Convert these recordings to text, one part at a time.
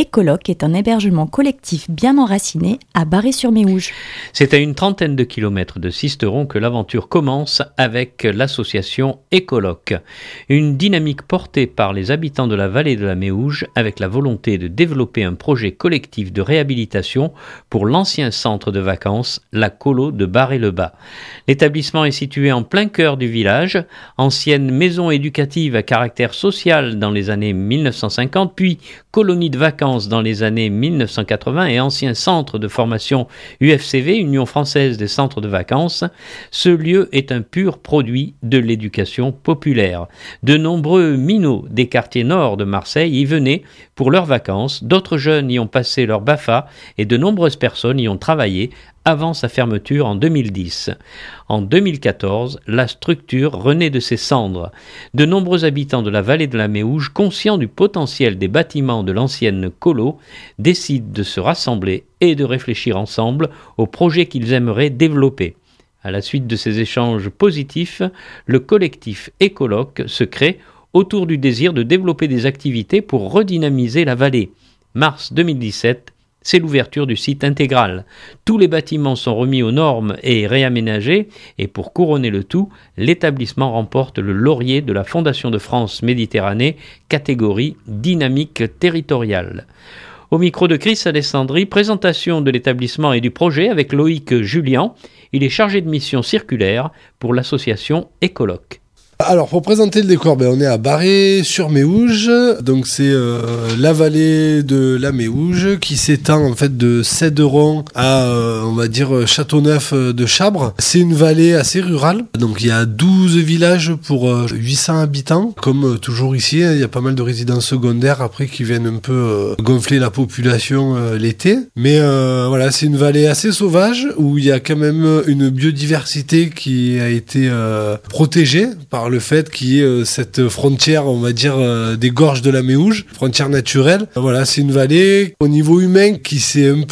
Écoloc est un hébergement collectif bien enraciné à Barré-sur-Méouge. C'est à une trentaine de kilomètres de Sisteron que l'aventure commence avec l'association Écoloc. Une dynamique portée par les habitants de la vallée de la Méouge avec la volonté de développer un projet collectif de réhabilitation pour l'ancien centre de vacances, la Colo de Barré-le-Bas. L'établissement est situé en plein cœur du village, ancienne maison éducative à caractère social dans les années 1950, puis colonie de vacances dans les années 1980 et ancien centre de formation UFCV, Union française des centres de vacances. Ce lieu est un pur produit de l'éducation populaire. De nombreux minots des quartiers nord de Marseille y venaient pour leurs vacances, d'autres jeunes y ont passé leur BAFA et de nombreuses personnes y ont travaillé avant sa fermeture en 2010. En 2014, la structure renaît de ses cendres. De nombreux habitants de la vallée de la Méouge, conscients du potentiel des bâtiments de l'ancienne colo, décident de se rassembler et de réfléchir ensemble aux projets qu'ils aimeraient développer. À la suite de ces échanges positifs, le collectif Écoloc se crée autour du désir de développer des activités pour redynamiser la vallée. Mars 2017, c'est l'ouverture du site intégral. Tous les bâtiments sont remis aux normes et réaménagés, et pour couronner le tout, l'établissement remporte le laurier de la Fondation de France Méditerranée, catégorie dynamique territoriale. Au micro de Chris Alessandri, présentation de l'établissement et du projet avec Loïc Julien. Il est chargé de mission circulaire pour l'association Écoloc. Alors pour présenter le décor, on est à Barré-sur-Méouge, donc c'est la vallée de la Méouge qui s'étend en fait de Céderon à on va dire Châteauneuf de Chabre. C'est une vallée assez rurale, donc il y a 12 villages pour 800 habitants. Comme toujours ici, il y a pas mal de résidences secondaires après qui viennent un peu gonfler la population l'été. Mais voilà, c'est une vallée assez sauvage où il y a quand même une biodiversité qui a été protégée par le fait qu'il y ait cette frontière, on va dire, des gorges de la Méouge, frontière naturelle. Voilà, c'est une vallée au niveau humain qui s'est un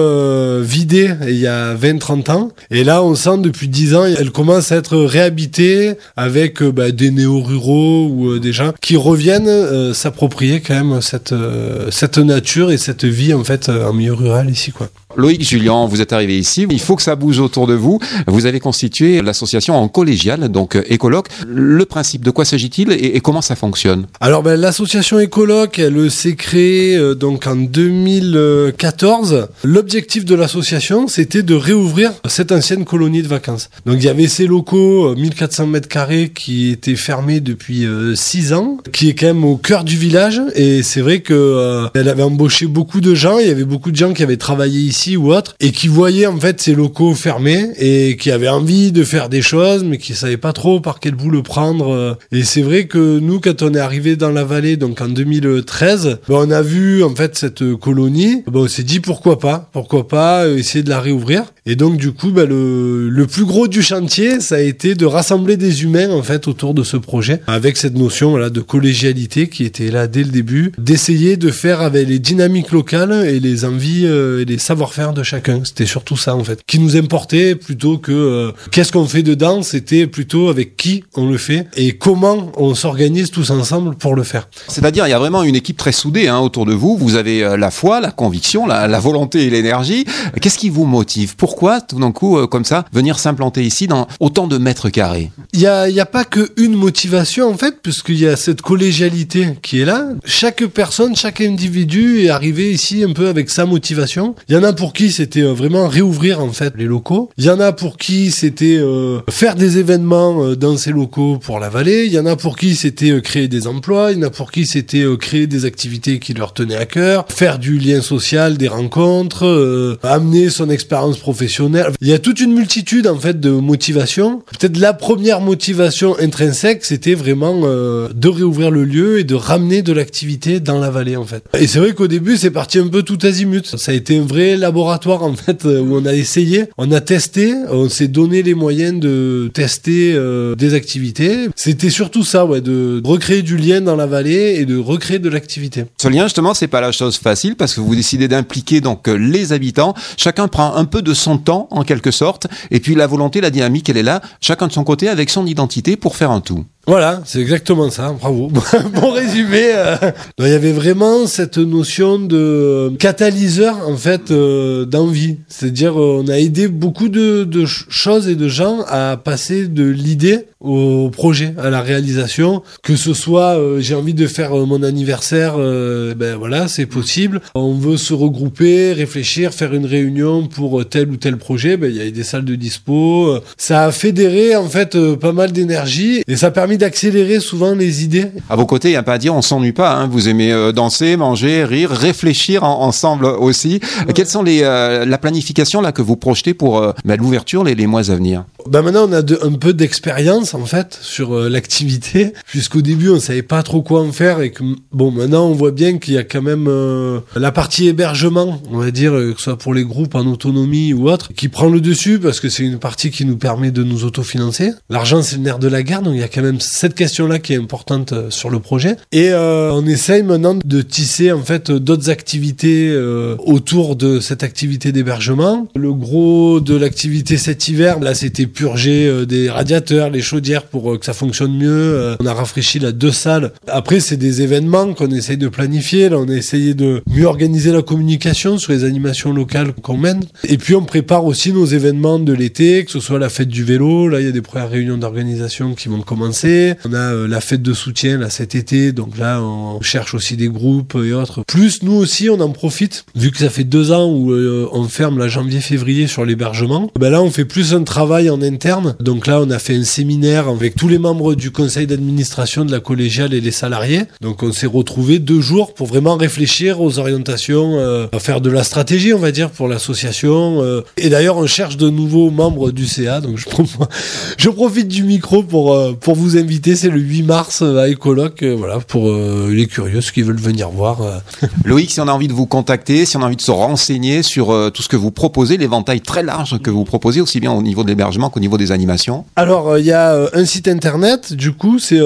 peu vidée il y a 20-30 ans. Et là, on sent depuis 10 ans, elle commence à être réhabitée avec des néo-ruraux ou des gens qui reviennent s'approprier quand même cette nature et cette vie en fait en milieu rural ici, quoi. Loïc Julien, vous êtes arrivé ici, il faut que ça bouge autour de vous. Vous avez constitué l'association en collégiale, donc Écoloc. Le principe, de quoi s'agit-il et comment ça fonctionne ? Alors l'association Écoloc, elle s'est créée donc en 2014. L'objectif de l'association, c'était de réouvrir cette ancienne colonie de vacances. Donc il y avait ces locaux, 1400 mètres carrés, qui étaient fermés depuis 6 ans, qui est quand même au cœur du village. Et c'est vrai que elle avait embauché beaucoup de gens, il y avait beaucoup de gens qui avaient travaillé ici ou autre, et qui voyaient en fait ces locaux fermés et qui avaient envie de faire des choses mais qui savaient pas trop par quel bout le prendre. Et c'est vrai que nous, quand on est arrivé dans la vallée, donc en 2013, on a vu en fait cette colonie, on s'est dit pourquoi pas essayer de la réouvrir. Et donc du coup le plus gros du chantier, ça a été de rassembler des humains en fait autour de ce projet, avec cette notion de collégialité qui était là dès le début, d'essayer de faire avec les dynamiques locales et les envies et les savoir-faire de chacun. C'était surtout ça en fait qui nous importait, plutôt que qu'est-ce qu'on fait dedans. C'était plutôt avec qui on le fait et comment on s'organise tous ensemble pour le faire. C'est-à-dire il y a vraiment une équipe très soudée autour de vous. Vous avez la foi, la conviction, la volonté et l'énergie. Qu'est-ce qui vous motive ? Pourquoi tout d'un coup comme ça venir s'implanter ici dans autant de mètres carrés ? Il y a pas que une motivation en fait, puisqu'il y a cette collégialité qui est là. Chaque personne, chaque individu est arrivé ici un peu avec sa motivation. Il y en a pour qui c'était vraiment réouvrir en fait les locaux. Il y en a pour qui c'était faire des événements dans ces locaux pour la vallée. Il y en a pour qui c'était créer des emplois. Il y en a pour qui c'était créer des activités qui leur tenaient à cœur, faire du lien social, des rencontres, amener son expérience professionnelle. Il y a toute une multitude en fait de motivations. Peut-être la première motivation intrinsèque, c'était vraiment de réouvrir le lieu et de ramener de l'activité dans la vallée en fait. Et c'est vrai qu'au début c'est parti un peu tout azimut. Ça a été un vrai laboratoire en fait où on a essayé, on a testé, on s'est donné les moyens de tester des activités. C'était surtout ça, de recréer du lien dans la vallée et de recréer de l'activité. Ce lien justement, c'est pas la chose facile parce que vous décidez d'impliquer donc les habitants. Chacun prend un peu de son temps en quelque sorte, et puis la volonté, la dynamique, elle est là. Chacun de son côté avec son identité pour faire un tout. Voilà, c'est exactement ça, bravo. Bon résumé. Il y avait vraiment cette notion de catalyseur, en fait, d'envie. C'est-à-dire, on a aidé beaucoup de choses et de gens à passer de l'idée au projet, à la réalisation. Que ce soit, j'ai envie de faire mon anniversaire, ben voilà, c'est possible. On veut se regrouper, réfléchir, faire une réunion pour tel ou tel projet, ben il y a des salles de dispo. Ça a fédéré, en fait, pas mal d'énergie et ça a permis d'accélérer souvent les idées. À vos côtés, il n'y a pas à dire, on s'ennuie pas, hein. Vous aimez danser, manger, rire, réfléchir ensemble aussi. Ouais. Quelles sont la planification là que vous projetez pour l'ouverture les mois à venir? Ben maintenant, on a un peu d'expérience en fait sur l'activité, puisqu'au début on savait pas trop quoi en faire et que bon, maintenant on voit bien qu'il y a quand même la partie hébergement, on va dire, que ce soit pour les groupes en autonomie ou autre, qui prend le dessus parce que c'est une partie qui nous permet de nous autofinancer. L'argent, c'est le nerf de la guerre, donc il y a quand même cette question-là qui est importante sur le projet. Et on essaye maintenant de tisser en fait d'autres activités autour de cette activité d'hébergement. Le gros de l'activité cet hiver, là, c'était purger des radiateurs, les chaudières pour que ça fonctionne mieux. On a rafraîchi là 2 salles. Après, c'est des événements qu'on essaye de planifier. Là, on a essayé de mieux organiser la communication sur les animations locales qu'on mène. Et puis, on prépare aussi nos événements de l'été, que ce soit la fête du vélo. Là, il y a des premières réunions d'organisation qui vont commencer. On a la fête de soutien là cet été. Donc là, on cherche aussi des groupes et autres. Plus, nous aussi, on en profite. Vu que ça fait 2 ans où on ferme la janvier-février sur l'hébergement, ben là, on fait plus un travail en interne. Donc là, on a fait un séminaire avec tous les membres du conseil d'administration de la collégiale et les salariés. Donc on s'est retrouvés 2 jours pour vraiment réfléchir aux orientations, à faire de la stratégie, on va dire, pour l'association. Et d'ailleurs, on cherche de nouveaux membres du CA. Donc je profite du micro pour vous inviter. C'est le 8 mars à Ecoloc, voilà, pour les curieux, ceux qui veulent venir voir. Loïc, si on a envie de vous contacter, si on a envie de se renseigner sur tout ce que vous proposez, l'éventail très large que vous proposez, aussi bien au niveau de l'hébergement qu'au niveau des animations. Alors, il y a un site internet, du coup, c'est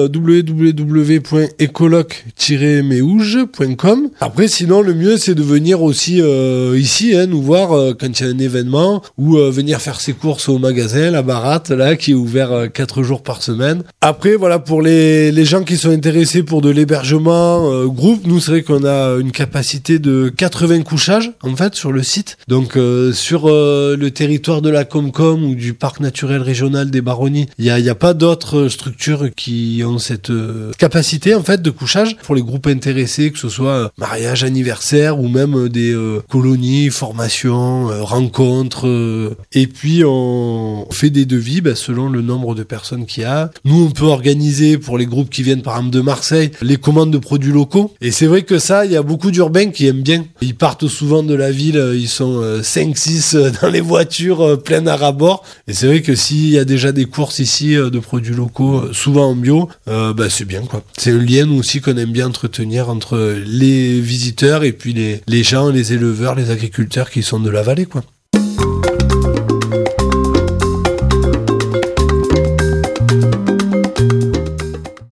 www.ecoloc-méouge.com. Après, sinon, le mieux, c'est de venir aussi ici, nous voir quand il y a un événement, ou venir faire ses courses au magasin, la Baratte, là, qui est ouvert 4 jours par semaine. Après, voilà, pour les gens qui sont intéressés pour de l'hébergement groupe, nous, c'est vrai qu'on a une capacité de 80 couchages, en fait, sur le site. Donc, sur le territoire de la Comcom ou du parc naturel régional des Baronnies, il y a pas d'autres structures qui ont cette capacité en fait de couchage pour les groupes intéressés, que ce soit mariage, anniversaire ou même des colonies, formations, rencontres. Et puis on fait des devis selon le nombre de personnes qu'il y a. Nous, on peut organiser pour les groupes qui viennent par exemple de Marseille les commandes de produits locaux. Et c'est vrai que ça, il y a beaucoup d'urbains qui aiment bien. Ils partent souvent de la ville, ils sont 5-6 dans les voitures pleines à rabord. Et c'est vrai que s'il y a déjà des courses ici de produits locaux, souvent en bio, c'est bien quoi. C'est un lien aussi qu'on aime bien entretenir entre les visiteurs et puis les gens, les éleveurs, les agriculteurs qui sont de la vallée quoi.